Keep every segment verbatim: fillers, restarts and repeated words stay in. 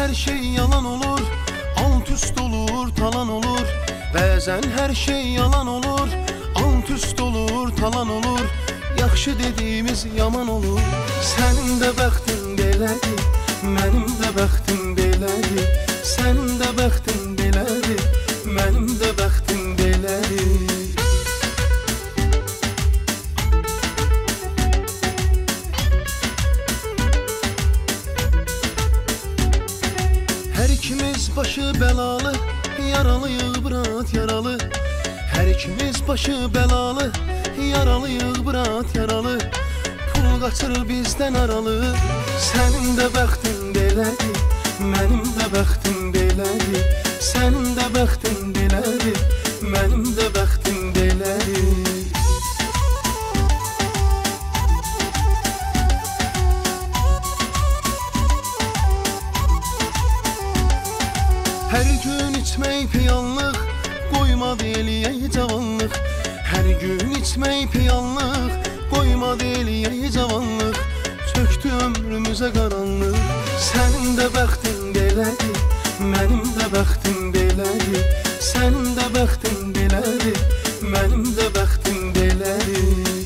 her şey yalan olur, alt üst olur, talan olur. Bəzən hər şey yalan olur, alt üst olur, talan olur. Yaxşı dediyimiz yaman olur. Sənin də bəxtin belədir, mənim də bəxtim belədir. Sənin də bəxtin belədir, mənim də bəxtim belədir. Hər ikimiz başı bəlalı, yaralıyıq bırat yaralı. Hər ikimiz başı bəlalı, yaralıyıq bırat yaralı. Pul qaçır bizdən aralı. Sənin də bəxtin belədir, mənim də bəxtim belədir. Sənin də bəxtin belədir, mənim də bəxtim belədir. Hər gün içmək piyanlıq, qoymadı eləyək cavanlıq. Hər gün içmək piyanlıq, qoymadı eləyək cavanlıq. Çöktü ömrümüzə qaranlıq. Sənin də bəxtin belədir, mənim də bəxtim belədir. Sənin də bəxtin belədir, mənim də bəxtim belədir.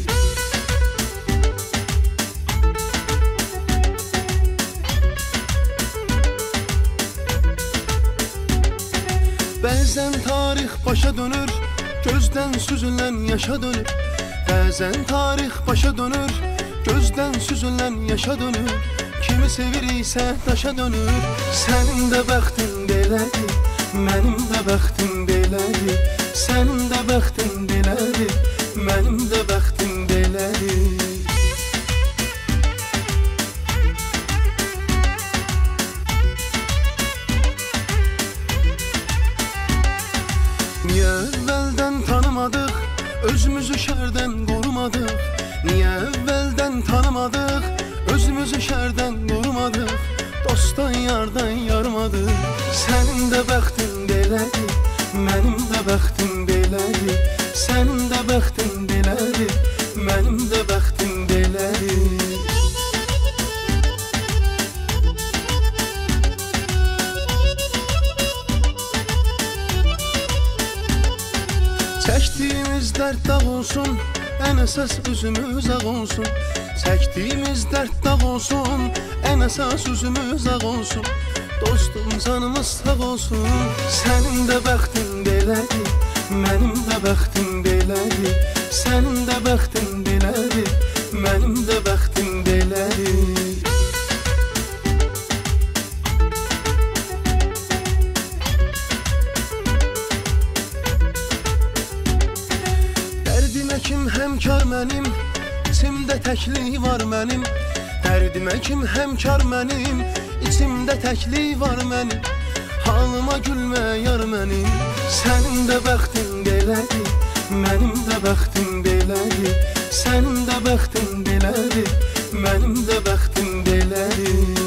Bəzən tarix başa dönür, gözdən süzülən yaşa dönür. Bəzən tarix başa dönür, gözdən süzülən yaşa dönür. Kimi seviriksə daşa dönür. Sənin də bəxtin belədir, mənim də bəxtim belədir. Sənin də bəxtin belədir, mənim də bəxtim belədir. Niyə əvvəldən tanımadıq, özümüzü şərdən qorumadıq? Niyə əvvəldən tanımadıq, özümüzü şərdən qorumadıq? Dostdan yardan yarmadıq. Sənin də bəxtin belədir, mənim də bəxtim belədir. Sənin də bəxtin belədir, mənim də bəxtim belədir. Çəkdiyimiz dərd dağ olsun, ən əsas üzümüz ağ olsun. Çəkdiyimiz dərd dağ olsun, ən əsas üzümüz ağ olsun. Dostum canımız sağ olsun. Sənin də bəxtin belədir, mənim də bəxtim belədir. Sənin də bəxtin belədir, mənim də bəxtim belədir. Dərdimə kim həmkar mənim, içimdə təklik var mənim. Dərdimə kim həmkar mənim, içimdə təklik var mənim. Halıma gülmə yar mənim. Sənin də bəxtin belədir, mənim də bəxtim belədir. Sənin də bəxtin belədir, mənim də bəxtim belədir.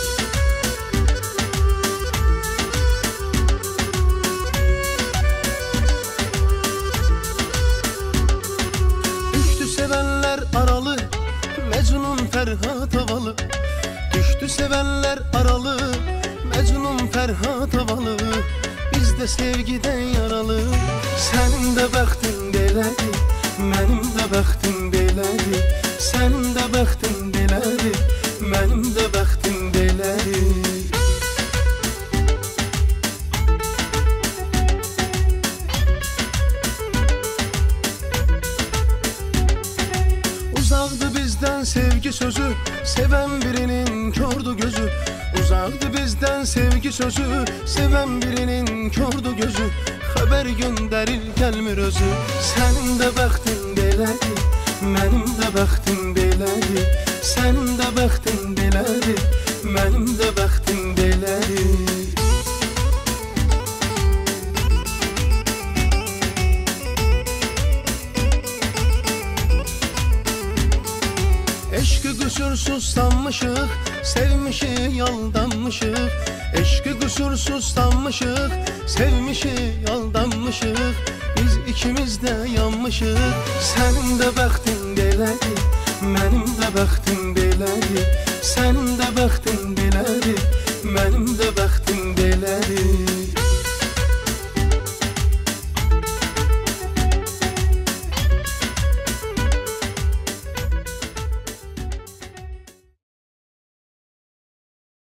Sevənlər aralı, Məcnun Fərhad havalı. Düşdü sevənlər aralı, Məcnun Fərhad havalı. Biz də sevgidən yaralı. Sənin də bəxtin belədir, mənim də bəxtim belədir. Sənin də bəxtin belədir, mənim də bəxtim belədir. Uzaqdı bizdən sevgi sözü, sevən birinin kördü gözü. Uzaqdı bizdən sevgi sözü, sevən birinin kördü gözü. Xəbər göndərir gəlmir özü. Sənin də bəxtin belədir, mənim də bəxtim belədir. Sənin də bəxtin belədir, mənim də bəxtim belədir. Eşqi qüsursuz sanmışıq, sevmişik, aldanmışıq. Eşqi qüsursuz sanmışıq, sevmişik, aldanmışıq. Biz ikimiz də yanmışıq. Sənin də bəxtin belədir, mənim də bəxtim belədir. Sənin də bəxtin belədir, Mənim də bəxtim belədir.